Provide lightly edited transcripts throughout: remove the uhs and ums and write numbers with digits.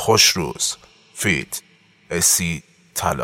خوشروز فیت اسی طلا.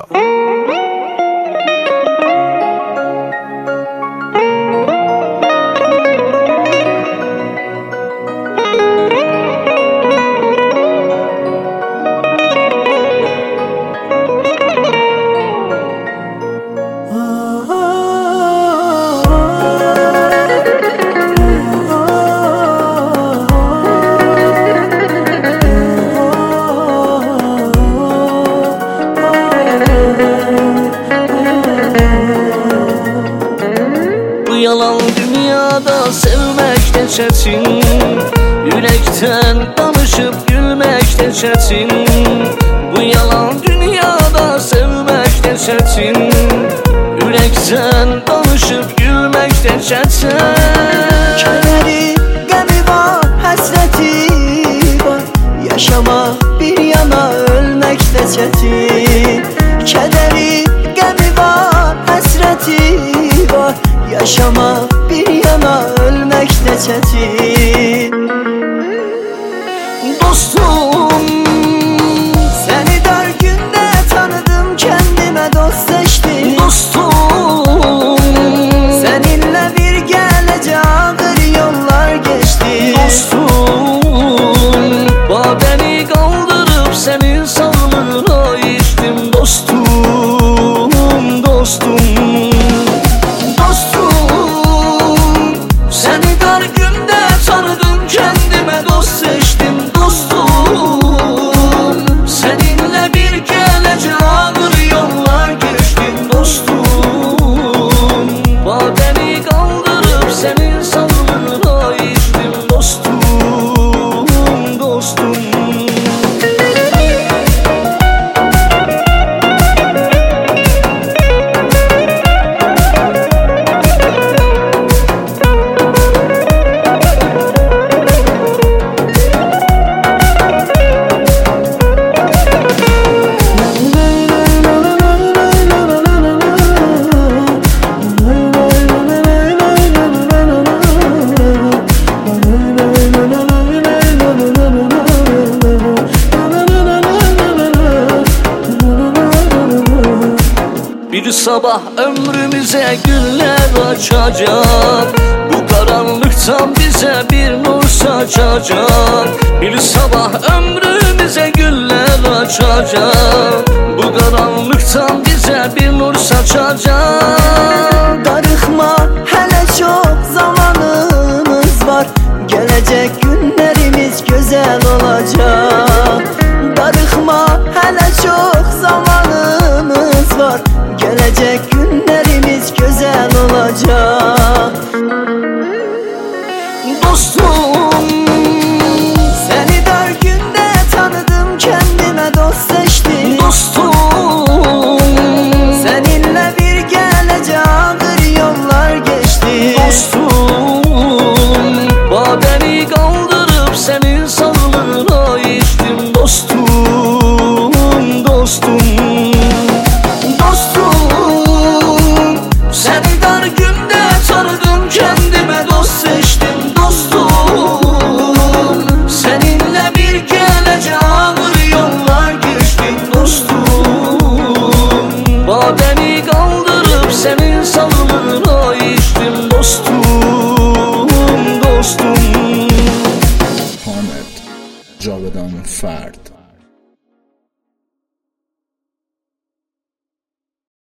Yalan dünyada sevmek de çetin, yürekten danışıp gülmek de çetin. Bu yalan dünyada sevmek de çetin, yürekten danışıp gülmek de çetin. Kederi, gemi var, hasreti var, yaşama bir yana ölmek de çetin. Kederi, gemi var, hasreti var, yaşama bir yana ölmek de çetin. Dostum, seni dar günde tanıdım, kendime dost seçtim. dostum, seninle bir gelece ağır yollar geçti. dostum, badeni kaldırıp senin sağlığına içtim. Dostum, dostum, seni dar günde tanıdım, kendime dost seçtim. Dostum, seninle bir gelece ağır yollar geçtim. Dostum, badeni kaldırıp senin sağlığına içtim. Dostum, dostum. Bir sabah ömrümüze güller açacak, bu karanlıktan bize bir nur saçacak. Bir sabah ömrümüze güller açacak, bu karanlıktan bize bir nur saçacak.